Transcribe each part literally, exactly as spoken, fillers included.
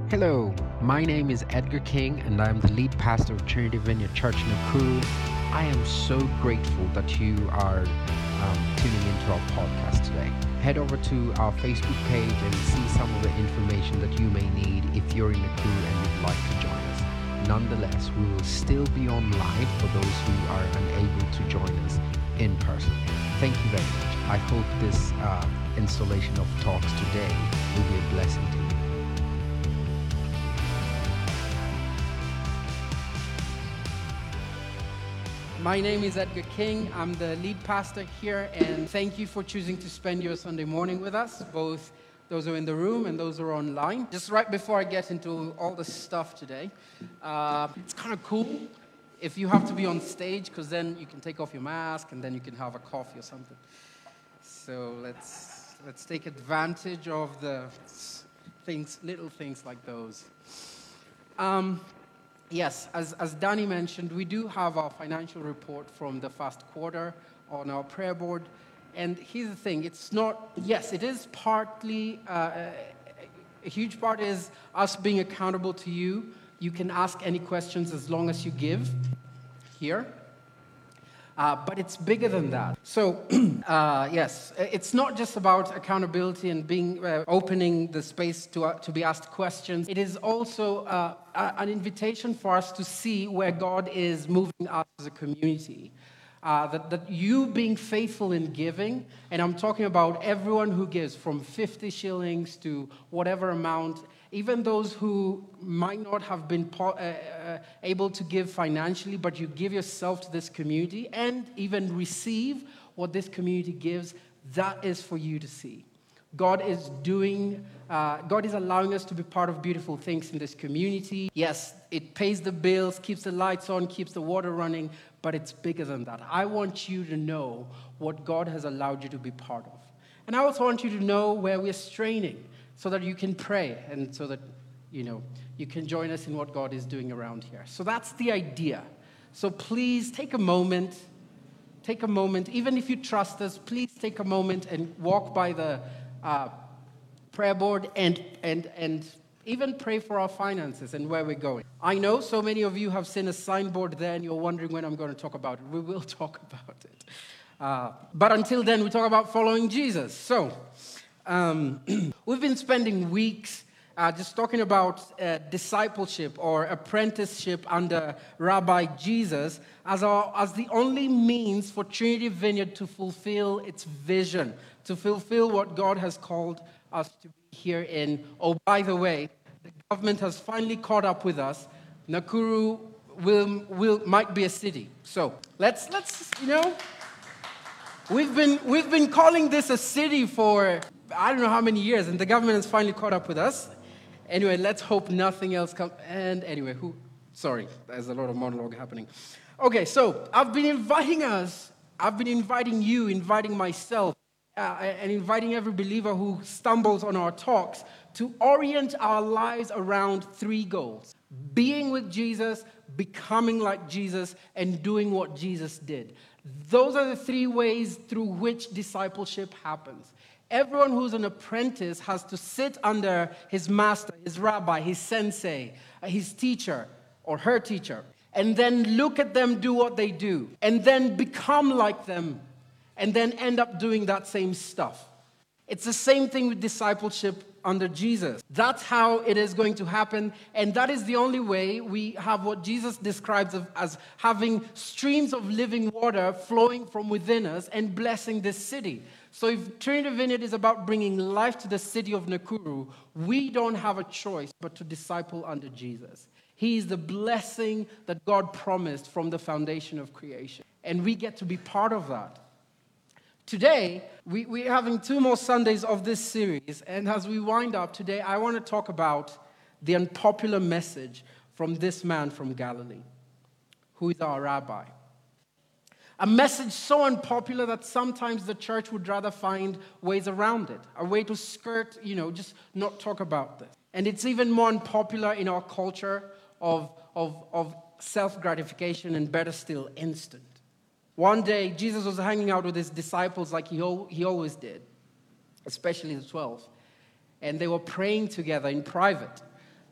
Hello, my name is Edgar King and I'm the lead pastor of Trinity Vineyard Church Nakuru. I am so grateful that you are um, tuning into our podcast today. Head over to our Facebook page and see some of the information that you may need if you're in Nakuru and you'd like to join us. Nonetheless, we will still be on live for those who are unable to join us in person. Thank you very much. I hope this uh, installation of talks today will be a blessing to you. My name is Edgar King. I'm the lead pastor here, and thank you for choosing to spend your Sunday morning with us, both those who are in the room and those who are online. Just right before I get into all the stuff today, uh, it's kind of cool if you have to be on stage, because then you can take off your mask and then you can have a coffee or something. So let's let's take advantage of the things, little things like those. Um, Yes, as, as Danny mentioned, we do have our financial report from the first quarter on our prayer board. And here's the thing, it's not, yes, it is partly, uh, a huge part is us being accountable to you. You can ask any questions as long as you give here. Uh, but it's bigger than that. So, uh, yes, it's not just about accountability and being uh, opening the space to uh, to be asked questions. It is also uh, an invitation for us to see where God is moving us as a community. Uh, that, that you being faithful in giving, and I'm talking about everyone who gives from fifty shillings to whatever amount, even those who might not have been po- uh, uh, able to give financially, but you give yourself to this community and even receive what this community gives, that is for you to see. God is doing, uh, God is allowing us to be part of beautiful things in this community. Yes, it pays the bills, keeps the lights on, keeps the water running, but it's bigger than that. I want you to know what God has allowed you to be part of. And I also want you to know where we're straining, so that you can pray and so that, you know, you can join us in what God is doing around here. So that's the idea. So please take a moment, take a moment, even if you trust us, please take a moment and walk by the uh, prayer board and, and, and even pray for our finances and where we're going. I know so many of you have seen a signboard there and you're wondering when I'm going to talk about it. We will talk about it. Uh, but until then, we talk about following Jesus. So, Um, we've been spending weeks uh, just talking about uh, discipleship or apprenticeship under Rabbi Jesus as, our, as the only means for Trinity Vineyard to fulfill its vision, to fulfill what God has called us to be here in. Oh, by the way, the government has finally caught up with us. Nakuru will, will might be a city. So let's let's you know we've been we've been calling this a city for I don't know how many years, and the government has finally caught up with us. Anyway, let's hope nothing else comes. And anyway, who? Sorry, there's a lot of monologue happening. Okay, so I've been inviting us, I've been inviting you, inviting myself, uh, and inviting every believer who stumbles on our talks to orient our lives around three goals: being with Jesus, becoming like Jesus, and doing what Jesus did. Those are the three ways through which discipleship happens. Everyone who's an apprentice has to sit under his master, his rabbi, his sensei, his teacher or her teacher, and then look at them do what they do, and then become like them, and then end up doing that same stuff. It's the same thing with discipleship under Jesus. That's how it is going to happen, and that is the only way we have what Jesus describes as having streams of living water flowing from within us and blessing this city. So if Trinity Vineyard is about bringing life to the city of Nakuru, we don't have a choice but to disciple under Jesus. He is the blessing that God promised from the foundation of creation, and we get to be part of that. Today, we, we're having two more Sundays of this series, and as we wind up today, I want to talk about the unpopular message from this man from Galilee, who is our rabbi. A message so unpopular that sometimes the church would rather find ways around it, a way to skirt, you know, just not talk about this. And it's even more unpopular in our culture of, of, of self-gratification and, better still, instant. One day, Jesus was hanging out with his disciples like he, he always did, especially the twelve. And they were praying together in private.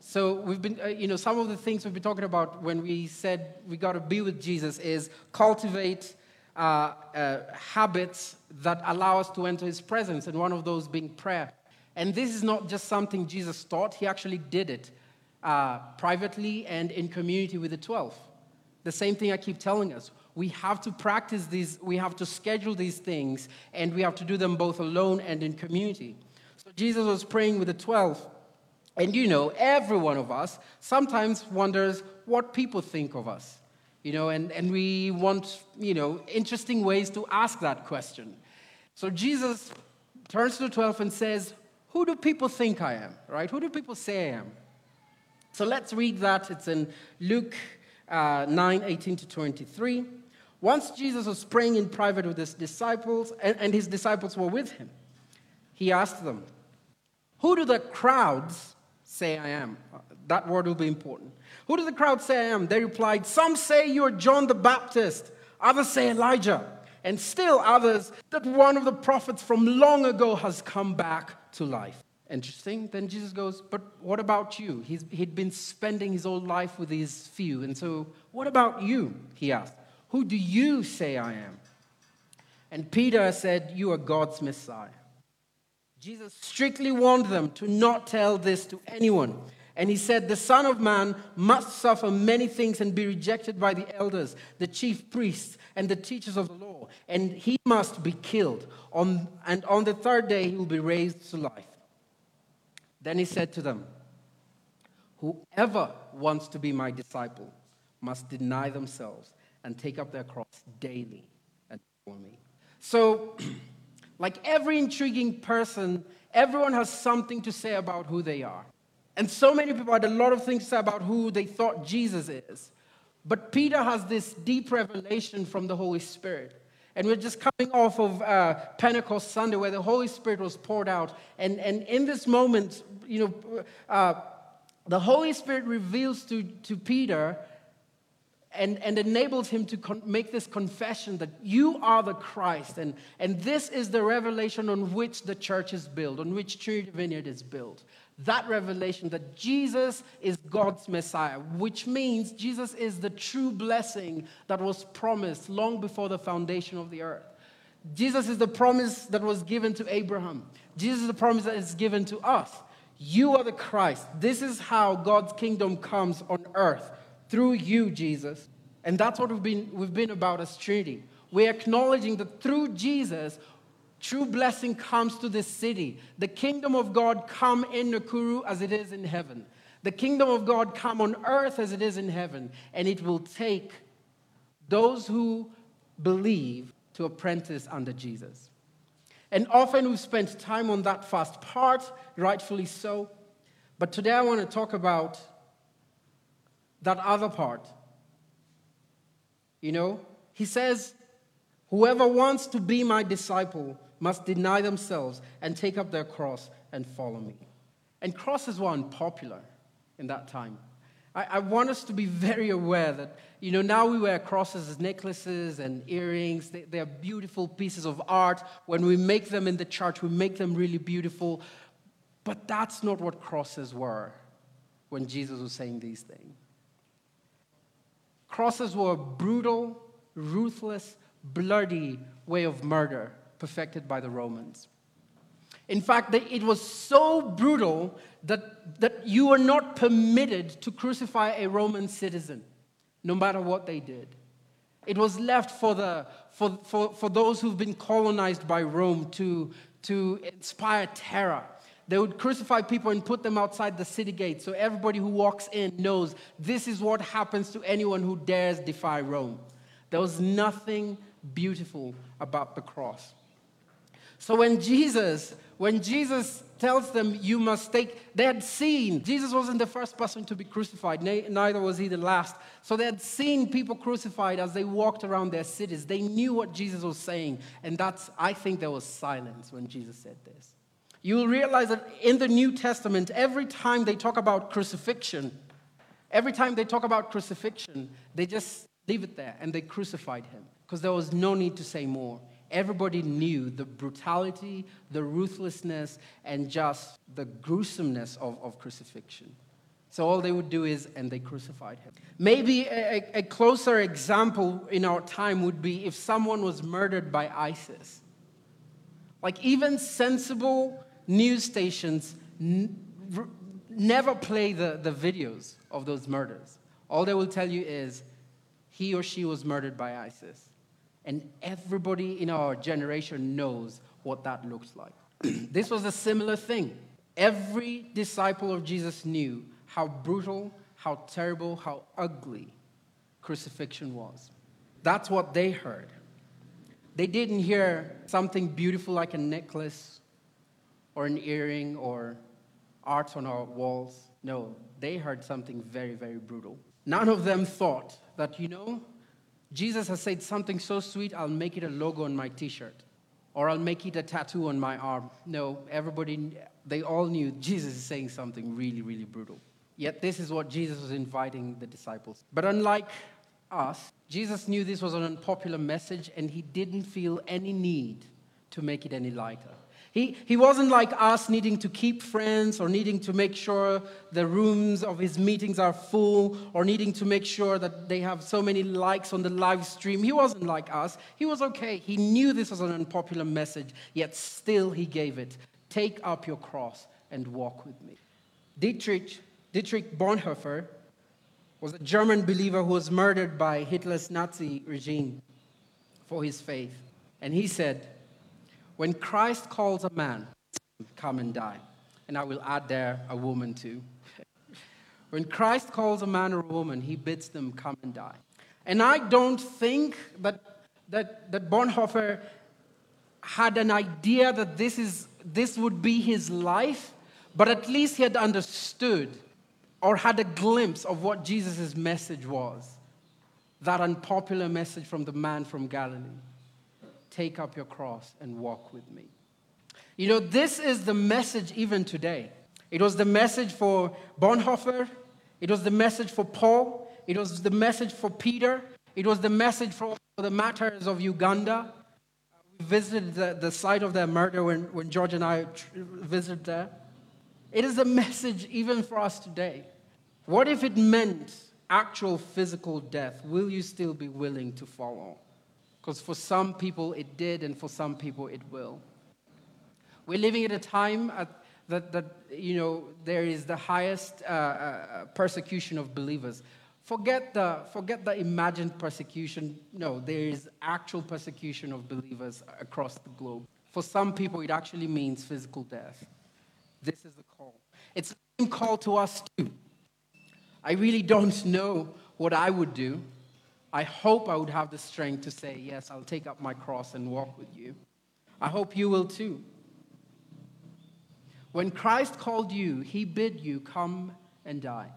So we've been, uh, you know, some of the things we've been talking about when we said we got to be with Jesus is cultivate uh, uh, habits that allow us to enter his presence, and one of those being prayer. And this is not just something Jesus taught. He actually did it uh, privately and in community with the twelve. The same thing I keep telling us. We have to practice these, we have to schedule these things, and we have to do them both alone and in community. So Jesus was praying with the twelve. And you know, every one of us sometimes wonders what people think of us. You know, and, and we want, you know, interesting ways to ask that question. So Jesus turns to the twelve and says, who do people think I am, right? Who do people say I am? So let's read that. It's in Luke uh, nine, eighteen to twenty-three. Once Jesus was praying in private with his disciples, and, and his disciples were with him, he asked them, who do the crowds say I am? That word will be important. Who do the crowd say I am? They replied, some say you are John the Baptist, others say Elijah, and still others that one of the prophets from long ago has come back to life. Interesting. Then Jesus goes, but what about you? He's, he'd been spending his whole life with these few. And so, what about you? He asked. Who do you say I am? And Peter said, you are God's Messiah. Jesus strictly warned them to not tell this to anyone. And he said, the Son of Man must suffer many things and be rejected by the elders, the chief priests, and the teachers of the law. And he must be killed. On, and on the third day, he will be raised to life. Then he said to them, whoever wants to be my disciple must deny themselves and take up their cross daily and follow me. So, like every intriguing person, everyone has something to say about who they are. And so many people had a lot of things to say about who they thought Jesus is. But Peter has this deep revelation from the Holy Spirit. And we're just coming off of uh, Pentecost Sunday where the Holy Spirit was poured out. And, and in this moment, you know, uh, the Holy Spirit reveals to, to Peter And, and enables him to con- make this confession that you are the Christ. And, and this is the revelation on which the church is built, on which Trinity Vineyard is built. That revelation that Jesus is God's Messiah, which means Jesus is the true blessing that was promised long before the foundation of the earth. Jesus is the promise that was given to Abraham. Jesus is the promise that is given to us. You are the Christ. This is how God's kingdom comes on earth. Through you, Jesus. And that's what we've been, we've been about as Trinity. We're acknowledging that through Jesus, true blessing comes to this city. The kingdom of God come in Nakuru as it is in heaven. The kingdom of God come on earth as it is in heaven. And it will take those who believe to apprentice under Jesus. And often we've spent time on that first part, rightfully so. But today I want to talk about that other part. You know, he says, whoever wants to be my disciple must deny themselves and take up their cross and follow me. And crosses were unpopular in that time. I, I want us to be very aware that, you know, now we wear crosses as necklaces and earrings. They, they're beautiful pieces of art. When we make them in the church, we make them really beautiful. But that's not what crosses were when Jesus was saying these things. Crosses were a brutal, ruthless, bloody way of murder perfected by the Romans. In fact, they, it was so brutal that, that you were not permitted to crucify a Roman citizen, no matter what they did. It was left for, the, for, for, for those who've been colonized by Rome to, to inspire terror. They would crucify people and put them outside the city gate so everybody who walks in knows this is what happens to anyone who dares defy Rome. There was nothing beautiful about the cross. So when Jesus, when Jesus tells them you must take, they had seen, Jesus wasn't the first person to be crucified, neither was he the last. So they had seen people crucified as they walked around their cities. They knew what Jesus was saying, and that's, I think there was silence when Jesus said this. You will realize that in the New Testament, every time they talk about crucifixion, every time they talk about crucifixion, they just leave it there and they crucified him because there was no need to say more. Everybody knew the brutality, the ruthlessness, and just the gruesomeness of, of crucifixion. So all they would do is, and they crucified him. Maybe a, a closer example in our time would be if someone was murdered by ISIS. Like even sensible news stations n- r- never play the, the videos of those murders. All they will tell you is, he or she was murdered by ISIS. And everybody in our generation knows what that looks like. This was a similar thing. Every disciple of Jesus knew how brutal, how terrible, how ugly crucifixion was. That's what they heard. They didn't hear something beautiful like a necklace or an earring or art on our walls. No, they heard something very, very brutal. None of them thought that, you know, Jesus has said something so sweet, I'll make it a logo on my t-shirt. Or I'll make it a tattoo on my arm. No, everybody, they all knew Jesus is saying something really, really brutal. Yet this is what Jesus was inviting the disciples. But unlike us, Jesus knew this was an unpopular message, and he didn't feel any need to make it any lighter. He, he wasn't like us needing to keep friends or needing to make sure the rooms of his meetings are full or needing to make sure that they have so many likes on the live stream. He wasn't like us. He was okay. He knew this was an unpopular message, yet still he gave it. Take up your cross and walk with me. Dietrich, Dietrich Bonhoeffer was a German believer who was murdered by Hitler's Nazi regime for his faith. And he said, when Christ calls a man, come and die. And I will add there a woman too. When Christ calls a man or a woman, he bids them come and die. And I don't think that, that, that Bonhoeffer had an idea that this, is, this would be his life, but at least he had understood or had a glimpse of what Jesus' message was. That unpopular message from the man from Galilee. Take up your cross and walk with me. You know, this is the message even today. It was the message for Bonhoeffer. It was the message for Paul. It was the message for Peter. It was the message for the martyrs of Uganda. We visited the, the site of their murder when, when George and I tr- visited there. It is a message even for us today. What if it meant actual physical death? Will you still be willing to follow? Because for some people it did, and for some people it will. We're living at a time at, that, that, you know, there is the highest uh, uh, persecution of believers. Forget the, forget the imagined persecution. No, there is actual persecution of believers across the globe. For some people, it actually means physical death. This is the call. It's the same call to us too. I really don't know what I would do. I hope I would have the strength to say, yes, I'll take up my cross and walk with you. I hope you will too. When Christ called you, he bid you come and die.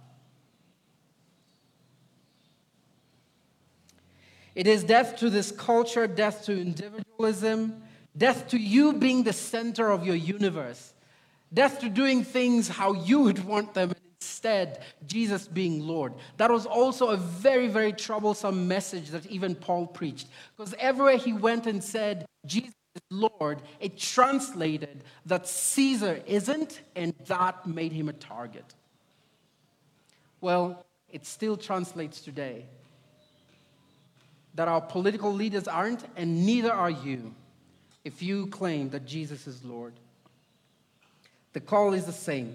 It is death to this culture, death to individualism, death to you being the center of your universe, death to doing things how you would want them, and instead, Jesus being Lord. That was also a very, very troublesome message that even Paul preached. Because everywhere he went and said, Jesus is Lord, it translated that Caesar isn't, and that made him a target. Well, it still translates today that our political leaders aren't, and neither are you, if you claim that Jesus is Lord. The call is the same.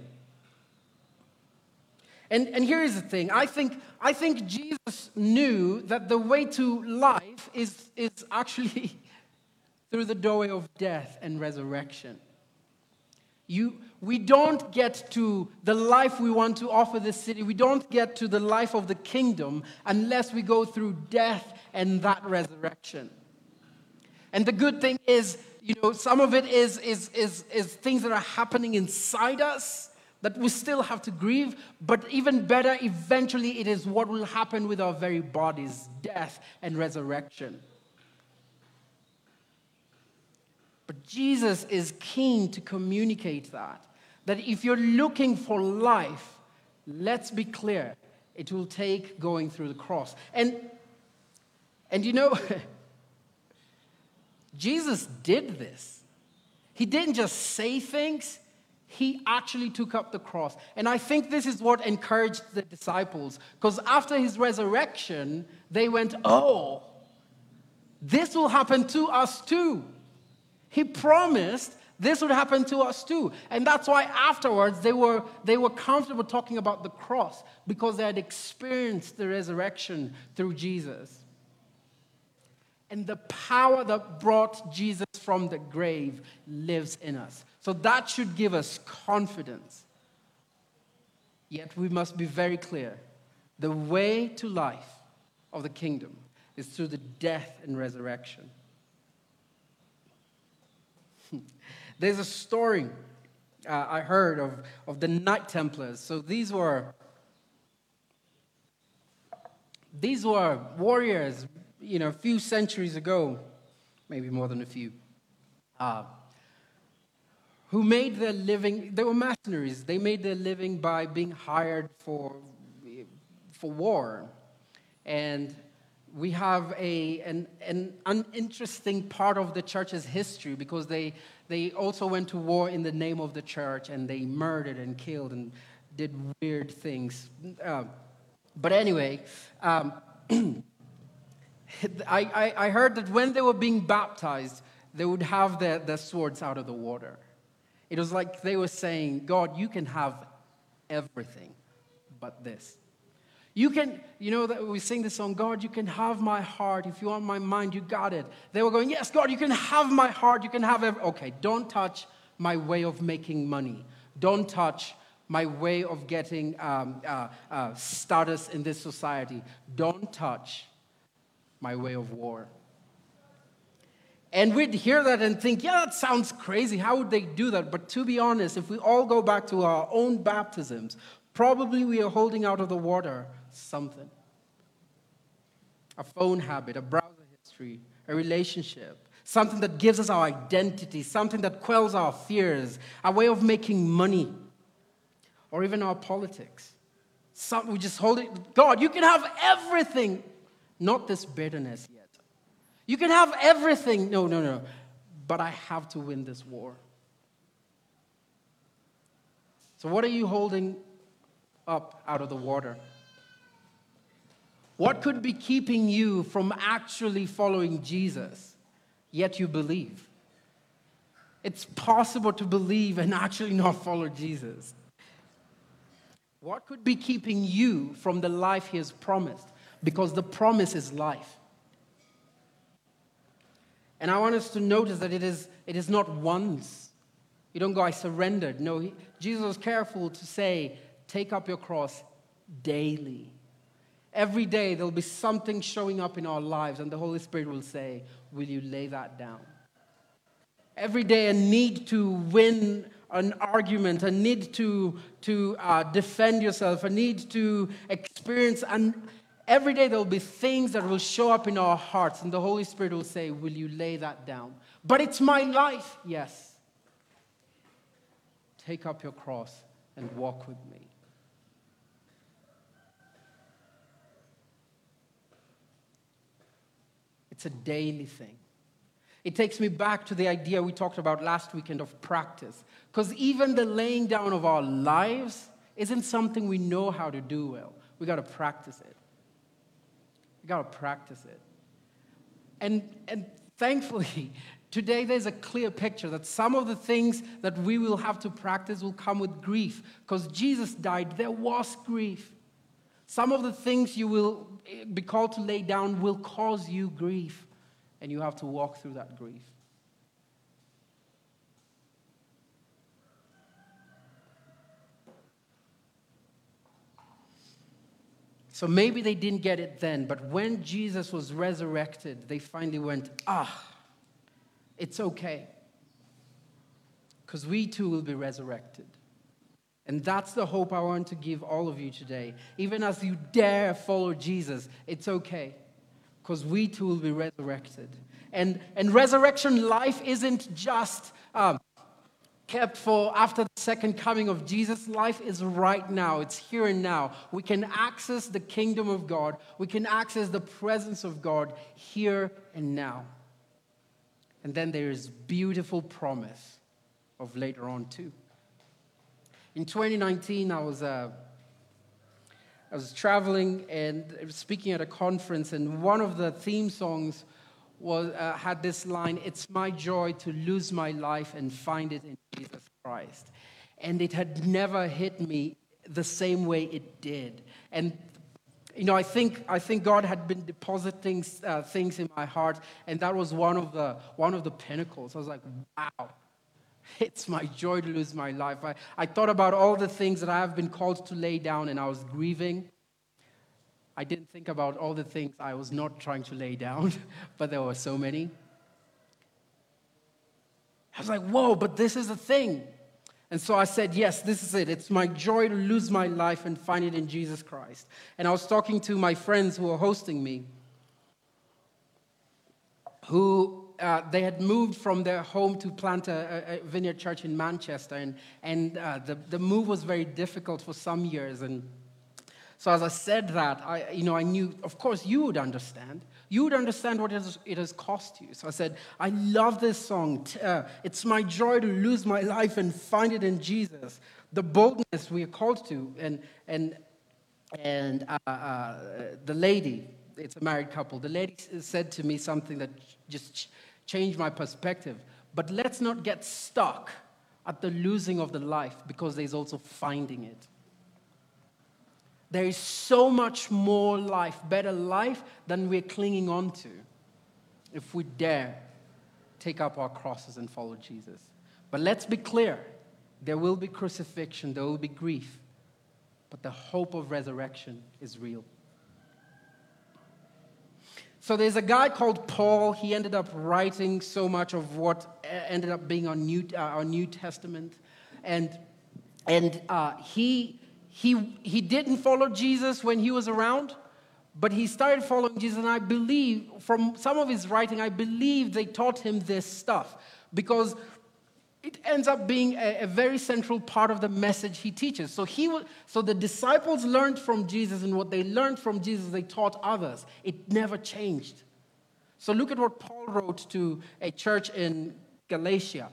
And, and here is the thing. I think, I think Jesus knew that the way to life is, is actually through the doorway of death and resurrection. You, we don't get to the life we want to offer this city. We don't get to the life of the kingdom unless we go through death and that resurrection. And the good thing is, you know, some of it is, is, is, is things that are happening inside us that we still have to grieve, but even better, eventually it is what will happen with our very bodies, death and resurrection. But Jesus is keen to communicate that, that if you're looking for life, let's be clear, it will take going through the cross. And, and you know, Jesus did this. He didn't just say things, He actually took up the cross. And I think this is what encouraged the disciples. Because after his resurrection, they went, oh, this will happen to us too. He promised this would happen to us too. And that's why afterwards they were, they were comfortable talking about the cross, because they had experienced the resurrection through Jesus. And the power that brought Jesus from the grave lives in us. So that should give us confidence. Yet we must be very clear. The way to life of the kingdom is through the death and resurrection. There's a story uh, I heard of, of the Knight Templars. So these were, these were warriors, you know, a few centuries ago, maybe more than a few, uh, who made their living, they were mercenaries. They made their living by being hired for, for war. And we have a, an, an uninteresting part of the church's history, because they, they also went to war in the name of the church, and they murdered and killed and did weird things. Uh, but anyway, um, I, I, I heard that when they were being baptized, they would have their, their swords out of the water. It was like they were saying, God, you can have everything but this. You can, you know, that we sing this song, God, you can have my heart. If you want my mind, you got it. They were going, yes, God, you can have my heart. You can have every. Okay, don't touch my way of making money. Don't touch my way of getting um, uh, uh, status in this society. Don't touch my way of war. And we'd hear that and think, yeah, that sounds crazy. How would they do that? But to be honest, if we all go back to our own baptisms, probably we are holding out of the water something. A phone habit, a browser history, a relationship, something that gives us our identity, something that quells our fears, a way of making money, or even our politics. Some, we just hold it. God, you can have everything, not this bitterness yet. You can have everything. No, no, no. But I have to win this war. So what are you holding up out of the water? What could be keeping you from actually following Jesus, yet you believe? It's possible to believe and actually not follow Jesus. What could be keeping you from the life he has promised? Because the promise is life. And I want us to notice that it is, it is not once. You don't go, I surrendered. No, he, Jesus was careful to say, take up your cross daily. Every day there'll be something showing up in our lives, and the Holy Spirit will say, will you lay that down? Every day a need to win an argument, a need to, to uh, defend yourself, a need to experience, and every day there will be things that will show up in our hearts, and the Holy Spirit will say, will you lay that down? But it's my life. Yes. Take up your cross and walk with me. It's a daily thing. It takes me back to the idea we talked about last weekend of practice. Because even the laying down of our lives isn't something we know how to do well. We got to practice it. We got to practice it. And, and thankfully, today there's a clear picture that some of the things that we will have to practice will come with grief. Because Jesus died, there was grief. Some of the things you will be called to lay down will cause you grief, and you have to walk through that grief. So maybe they didn't get it then, but when Jesus was resurrected, they finally went, ah, it's okay, because we too will be resurrected. And that's the hope I want to give all of you today. Even as you dare follow Jesus, it's okay, because we too will be resurrected. And, and resurrection life isn't just um, kept for after the second coming of Jesus. Life is right now. It's here and now. We can access the kingdom of God. We can access the presence of God here and now. And then there is beautiful promise of later on too. In twenty nineteen, I was uh, I was traveling and speaking at a conference, and one of the theme songs was uh, had this line, "It's my joy to lose my life and find it in Jesus Christ." And it had never hit me the same way it did. And you know, I think I think God had been depositing uh, things in my heart, and that was one of the one of the pinnacles. I was like, wow, it's my joy to lose my life. I, I thought about all the things that I have been called to lay down, and I was grieving. I didn't think about all the things I was not trying to lay down, but there were so many. I was like, whoa, but this is the thing. And so I said, yes, this is it. It's my joy to lose my life and find it in Jesus Christ. And I was talking to my friends who were hosting me, who uh, they had moved from their home to plant a, a vineyard church in Manchester. And, and uh, the, the move was very difficult for some years. And so as I said that, I, you know, I knew, of course, you would understand. You would understand what it has, it has cost you. So I said, I love this song. Uh, it's my joy to lose my life and find it in Jesus. The boldness we are called to. And and and uh, uh, the lady, it's a married couple, the lady said to me something that just changed my perspective. But let's not get stuck at the losing of the life, because there's also finding it. There is so much more life, better life, than we're clinging on to if we dare take up our crosses and follow Jesus. But let's be clear. There will be crucifixion. There will be grief. But the hope of resurrection is real. So there's a guy called Paul. He ended up writing so much of what ended up being our New, uh, our New Testament. And, and uh, he... He, he didn't follow Jesus when he was around, but he started following Jesus, and I believe, from some of his writing, I believe they taught him this stuff, because it ends up being a, a very central part of the message he teaches. So, he was, so the disciples learned from Jesus, and what they learned from Jesus, they taught others. It never changed. So look at what Paul wrote to a church in Galatia.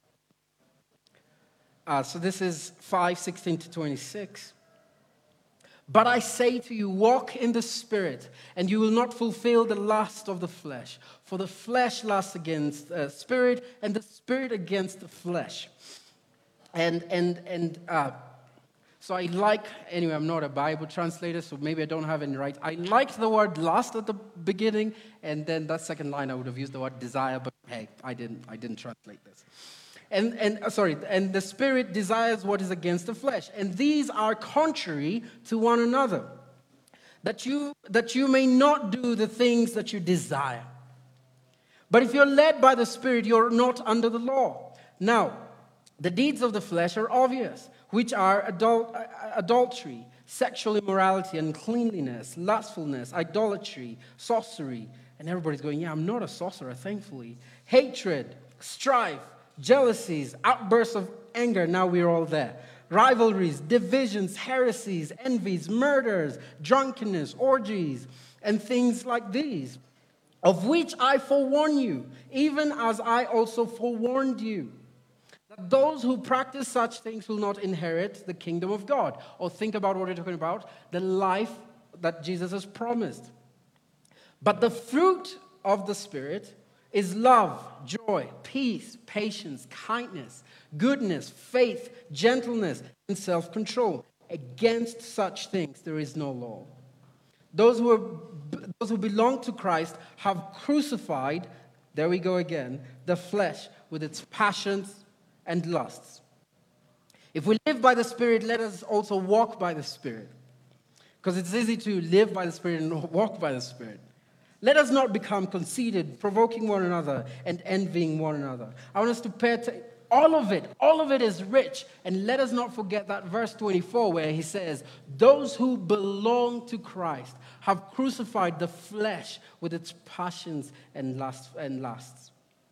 Uh, so this is five sixteen to twenty-six. But I say to you, walk in the Spirit, and you will not fulfill the lust of the flesh. For the flesh lusts against the Spirit, and the Spirit against the flesh. And and and uh, so I like, anyway, I'm not a Bible translator, so maybe I don't have any right. I liked the word lust at the beginning, and then that second line I would have used the word desire, but hey, I didn't I didn't translate this. And, and uh, sorry, and the Spirit desires what is against the flesh. And these are contrary to one another, that you, that you may not do the things that you desire. But if you're led by the Spirit, you're not under the law. Now, the deeds of the flesh are obvious, which are adul- uh, adultery, sexual immorality, uncleanliness, lustfulness, idolatry, sorcery. And everybody's going, yeah, I'm not a sorcerer, thankfully. Hatred, strife, jealousies, outbursts of anger, now we're all there. Rivalries, divisions, heresies, envies, murders, drunkenness, orgies, and things like these, of which I forewarn you, even as I also forewarned you, that those who practice such things will not inherit the kingdom of God. Or think about what we're talking about, the life that Jesus has promised. But the fruit of the Spirit is love, joy, peace, patience, kindness, goodness, faith, gentleness, and self-control. Against such things there is no law. Those who, are, those who belong to Christ have crucified, there we go again, the flesh with its passions and lusts. If we live by the Spirit, let us also walk by the Spirit. Because it's easy to live by the Spirit and walk by the Spirit. Let us not become conceited, provoking one another, and envying one another. I want us to pay attention. All of it, all of it is rich. And let us not forget that verse twenty-four where he says, those who belong to Christ have crucified the flesh with its passions and lusts. And lusts.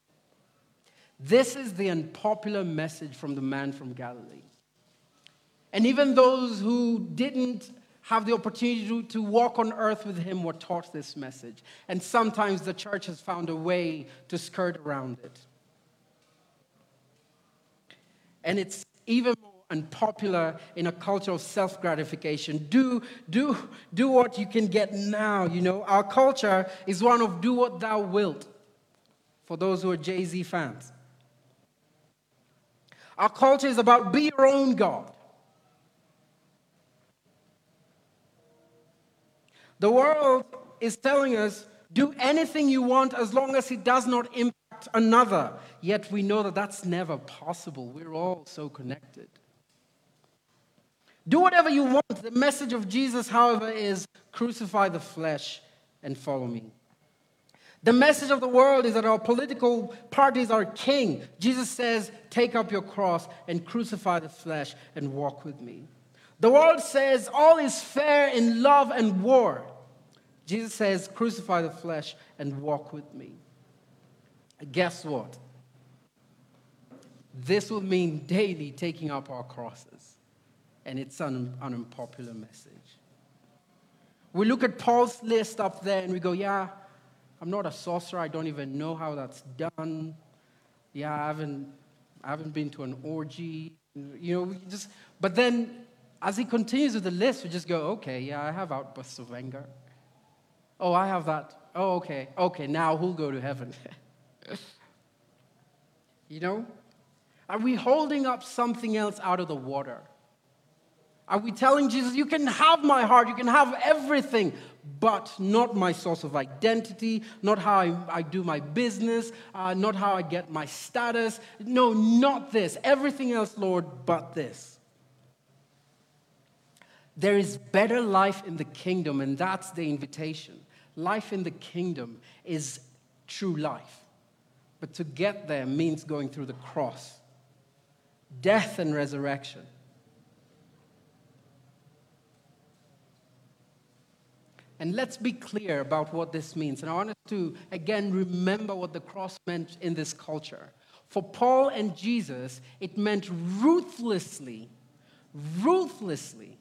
This is the unpopular message from the man from Galilee. And even those who didn't have the opportunity to, to walk on earth with him were taught this message. And sometimes the church has found a way to skirt around it. And it's even more and popular in a culture of self-gratification. Do, do, do what you can get now, you know. Our culture is one of do what thou wilt, for those who are Jay-Z fans. Our culture is about be your own God. The world is telling us, do anything you want as long as it does not impact another. Yet we know that that's never possible. We're all so connected. Do whatever you want. The message of Jesus, however, is crucify the flesh and follow me. The message of the world is that our political parties are king. Jesus says, take up your cross and crucify the flesh and walk with me. The world says all is fair in love and war. Jesus says, crucify the flesh and walk with me. Guess what? This will mean daily taking up our crosses. And it's an, an unpopular message. We look at Paul's list up there and we go, yeah, I'm not a sorcerer. I don't even know how that's done. Yeah, I haven't, I haven't been to an orgy. You know, we just, but then as he continues with the list, we just go, okay, yeah, I have outbursts of anger. Oh, I have that. Oh, okay. Okay, now who'll go to heaven? You know? Are we holding up something else out of the water? Are we telling Jesus, you can have my heart, you can have everything, but not my source of identity, not how I, I do my business, uh, not how I get my status. No, not this. Everything else, Lord, but this. There is better life in the kingdom, and that's the invitation. Life in the kingdom is true life. But to get there means going through the cross, death and resurrection. And let's be clear about what this means. And I want us to, again, remember what the cross meant in this culture. For Paul and Jesus, it meant ruthlessly, ruthlessly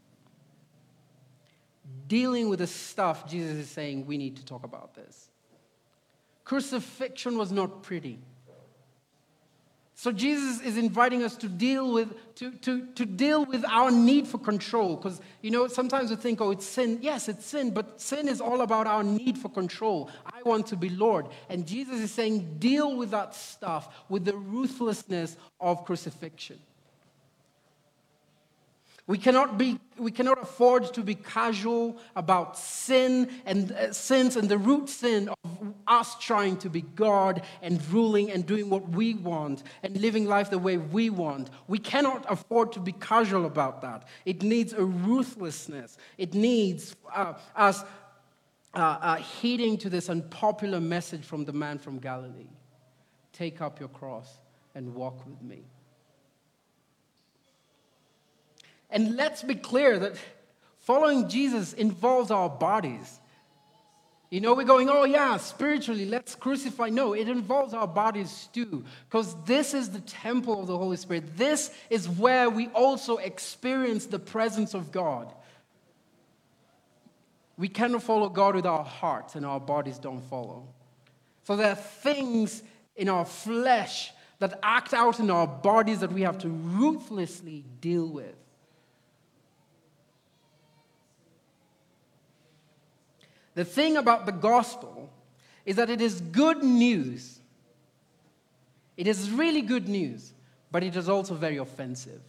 dealing with the stuff Jesus is saying, we need to talk about this. Crucifixion was not pretty. So Jesus is inviting us to deal with to, to, to deal with our need for control. Because, you know, sometimes we think, oh, it's sin. Yes, it's sin, but sin is all about our need for control. I want to be Lord. And Jesus is saying, deal with that stuff, with the ruthlessness of crucifixion. We cannot be, we cannot afford to be casual about sin and uh, sins and the root sin of us trying to be God and ruling and doing what we want and living life the way we want. We cannot afford to be casual about that. It needs a ruthlessness. It needs uh, us uh, uh, heeding to this unpopular message from the man from Galilee. Take up your cross and walk with me. And let's be clear that following Jesus involves our bodies. You know, we're going, oh yeah, spiritually, let's crucify. No, it involves our bodies too. Because this is the temple of the Holy Spirit. This is where we also experience the presence of God. We cannot follow God with our hearts and our bodies don't follow. So there are things in our flesh that act out in our bodies that we have to ruthlessly deal with. The thing about the gospel is that it is good news. It is really good news, but it is also very offensive.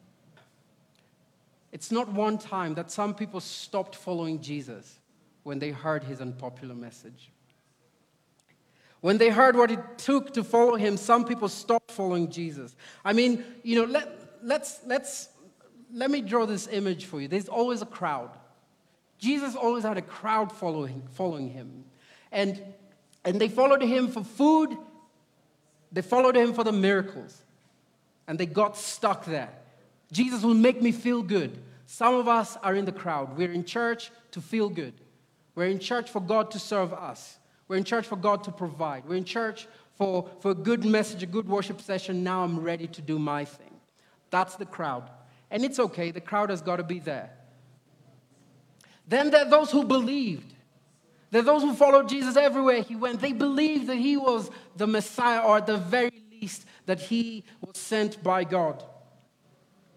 It's not one time that some people stopped following Jesus when they heard his unpopular message. When they heard what it took to follow him, some people stopped following Jesus. I mean, you know, let, let's, let's, let me draw this image for you. There's always a crowd. Jesus always had a crowd following, following him. And, and they followed him for food. They followed him for the miracles. And they got stuck there. Jesus will make me feel good. Some of us are in the crowd. We're in church to feel good. We're in church for God to serve us. We're in church for God to provide. We're in church for, for a good message, a good worship session. Now I'm ready to do my thing. That's the crowd. And it's okay. The crowd has got to be there. Then there are those who believed. There are those who followed Jesus everywhere he went. They believed that he was the Messiah, or at the very least, that he was sent by God.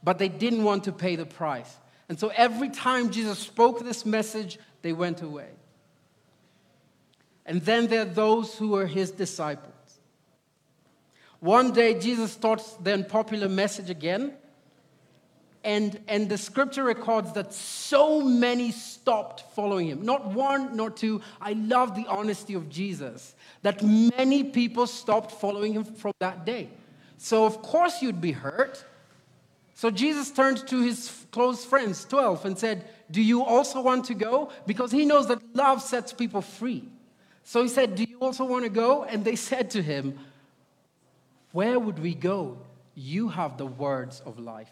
but they didn't want to pay the price. And so every time Jesus spoke this message, they went away. And then there are those who were his disciples. One day, Jesus taught the unpopular message again, and, and the scripture records that so many stopped following him. Not one, not two. I love the honesty of Jesus, that many people stopped following him from that day. So of course you'd be hurt. So Jesus turned to his close friends, twelve, and said, do you also want to go? Because he knows that love sets people free. So he said, do you also want to go? And they said to him, where would we go? You have the words of life.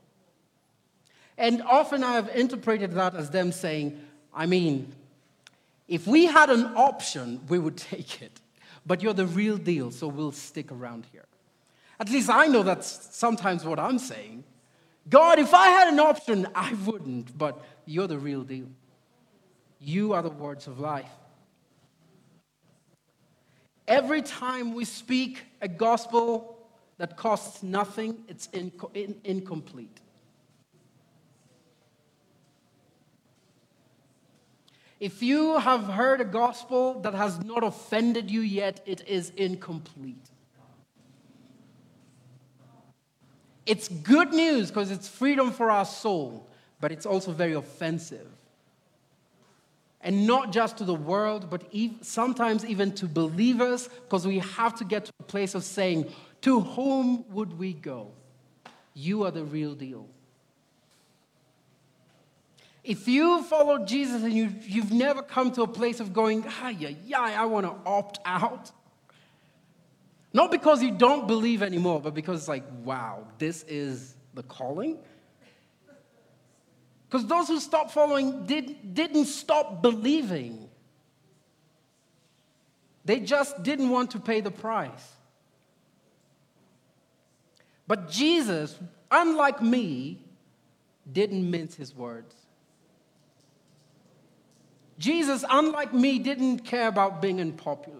And often I have interpreted that as them saying, I mean, if we had an option, we would take it. But you're the real deal, so we'll stick around here. At least I know that's sometimes what I'm saying. God, if I had an option, I wouldn't, but you're the real deal. You are the words of life. Every time we speak a gospel that costs nothing, it's inco- in- incomplete. If you have heard a gospel that has not offended you yet, it is incomplete. It's good news because it's freedom for our soul, but it's also very offensive. And not just to the world, but ev- sometimes even to believers, because we have to get to a place of saying, to whom would we go? You are the real deal. If you follow Jesus and you, you've never come to a place of going, ah, yeah, yeah, I want to opt out. Not because you don't believe anymore, but because it's like, wow, this is the calling. Because those who stopped following did, didn't stop believing. They just didn't want to pay the price. But Jesus, unlike me, didn't mince his words. Jesus, unlike me, didn't care about being unpopular.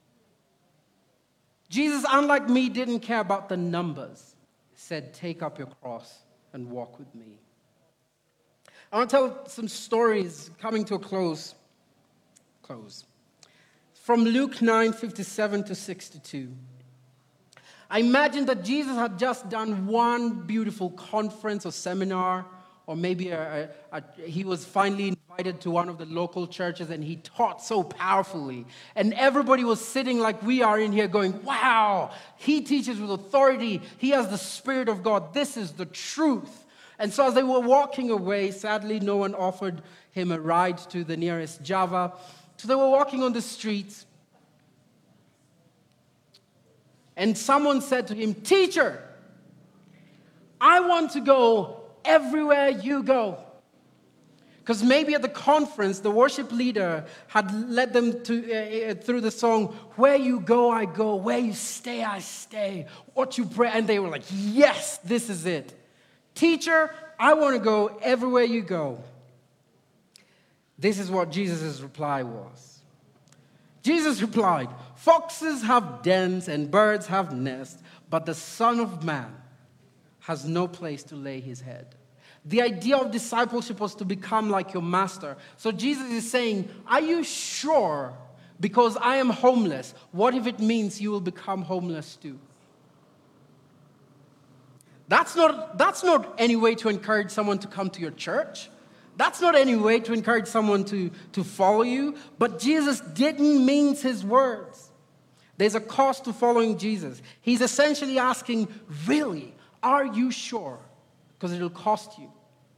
Jesus, unlike me, didn't care about the numbers. He said, take up your cross and walk with me. I want to tell some stories coming to a close. Close. From Luke nine, fifty-seven to sixty-two. I imagine that Jesus had just done one beautiful conference or seminar, or maybe a, a, a, he was finally invited to one of the local churches and he taught so powerfully. And everybody was sitting like we are in here going, wow, he teaches with authority. He has the Spirit of God. This is the truth. And so as they were walking away, sadly, no one offered him a ride to the nearest Java. So they were walking on the streets. And someone said to him, teacher, I want to go everywhere you go. Because maybe at the conference, the worship leader had led them to uh, through the song, where you go, I go. Where you stay, I stay. What you pray. And they were like, yes, this is it. Teacher, I want to go everywhere you go. This is what Jesus' reply was. Jesus replied, foxes have dens and birds have nests, but the Son of Man has no place to lay his head. The idea of discipleship was to become like your master. So Jesus is saying, are you sure? Because I am homeless. What if it means you will become homeless too? That's not, that's not any way to encourage someone to come to your church. That's not any way to encourage someone to, to follow you. But Jesus didn't mince his words. There's a cost to following Jesus. He's essentially asking, really, are you sure? Because it'll cost you.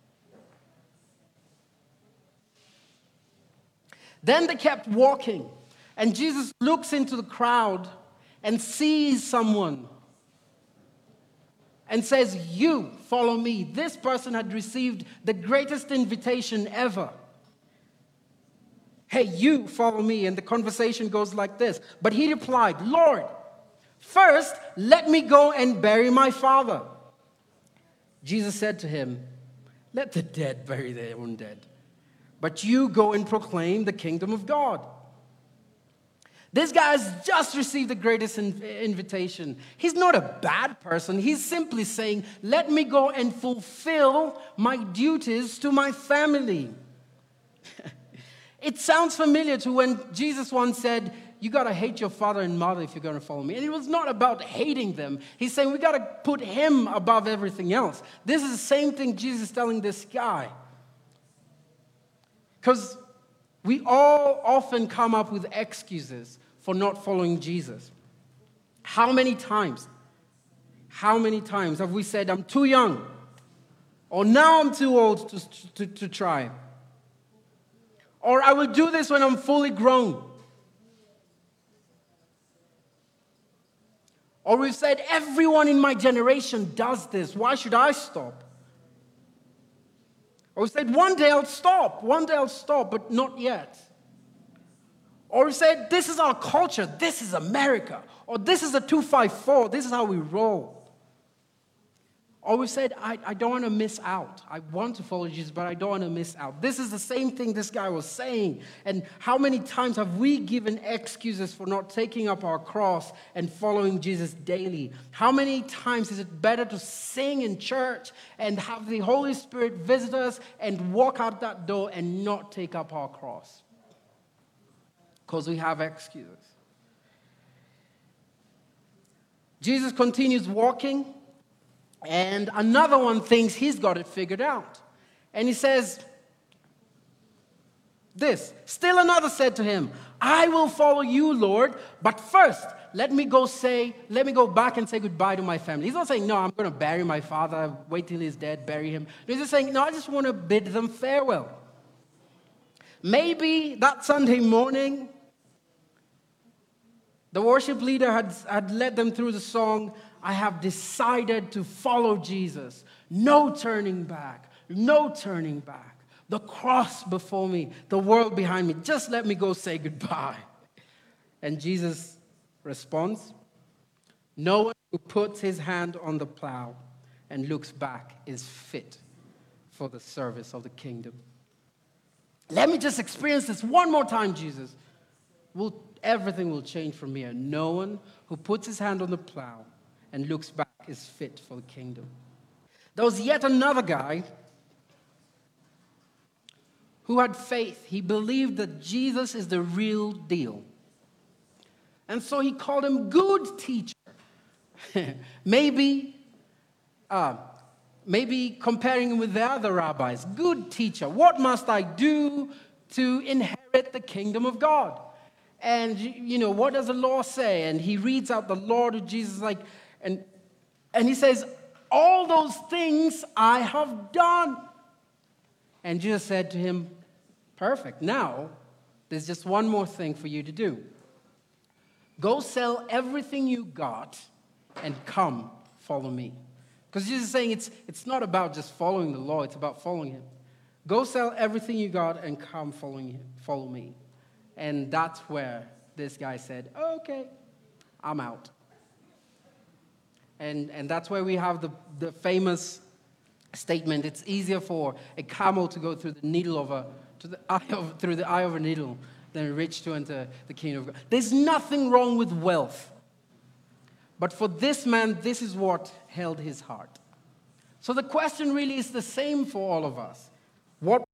Then they kept walking, and Jesus looks into the crowd and sees someone and says, you follow me. This person had received the greatest invitation ever. Hey, you follow me. And the conversation goes like this. But he replied, Lord, first let me go and bury my father. Jesus said to him, let the dead bury their own dead. But you go and proclaim the kingdom of God. This guy has just received the greatest in- invitation. He's not a bad person. He's simply saying, let me go and fulfill my duties to my family. It sounds familiar to when Jesus once said, you got to hate your father and mother if you're going to follow me. And it was not about hating them. He's saying we got to put him above everything else. This is the same thing Jesus is telling this guy. Because we all often come up with excuses for not following Jesus. How many times, how many times have we said, I'm too young, or now I'm too old to, to, to try, or I will do this when I'm fully grown, or we've said, everyone in my generation does this, why should I stop? Or we said, one day I'll stop, one day I'll stop, but not yet. Or we said, this is our culture, this is America, or this is a two five four, this is how we roll. Or we said, I, I don't want to miss out. I want to follow Jesus, but I don't want to miss out. This is the same thing this guy was saying. And how many times have we given excuses for not taking up our cross and following Jesus daily? How many times is it better to sing in church and have the Holy Spirit visit us and walk out that door and not take up our cross? Because we have excuses. Jesus continues walking, and another one thinks he's got it figured out. And he says this, still another said to him, I will follow you, Lord, but first let me go say, let me go back and say goodbye to my family. He's not saying, no, I'm going to bury my father, wait till he's dead, bury him. He's just saying, no, I just want to bid them farewell. Maybe that Sunday morning, the worship leader had, had led them through the song, I have decided to follow Jesus. No turning back, no turning back. The cross before me, the world behind me. Just let me go say goodbye. And Jesus responds, no one who puts his hand on the plow and looks back is fit for the service of the kingdom. Let me just experience this one more time, Jesus. We'll Everything will change from here. No one who puts his hand on the plow and looks back is fit for the kingdom. There was yet another guy who had faith. He believed that Jesus is the real deal. And so he called him good teacher. maybe, uh, maybe comparing him with the other rabbis. Good teacher, what must I do to inherit the kingdom of God? And, you know, what does the law say? And he reads out the law to Jesus, like, and, and he says, all those things I have done. And Jesus said to him, perfect. Now, there's just one more thing for you to do. Go sell everything you got and come follow me. Because Jesus is saying it's, it's not about just following the law, it's about following him. Go sell everything you got and come following him, follow me. And that's where this guy said, okay, I'm out. And, and that's where we have the, the famous statement, it's easier for a camel to go through the needle of a, to the eye of, through the eye of a needle than a rich to enter the kingdom of God. There's nothing wrong with wealth. But for this man, this is what held his heart. So the question really is the same for all of us. What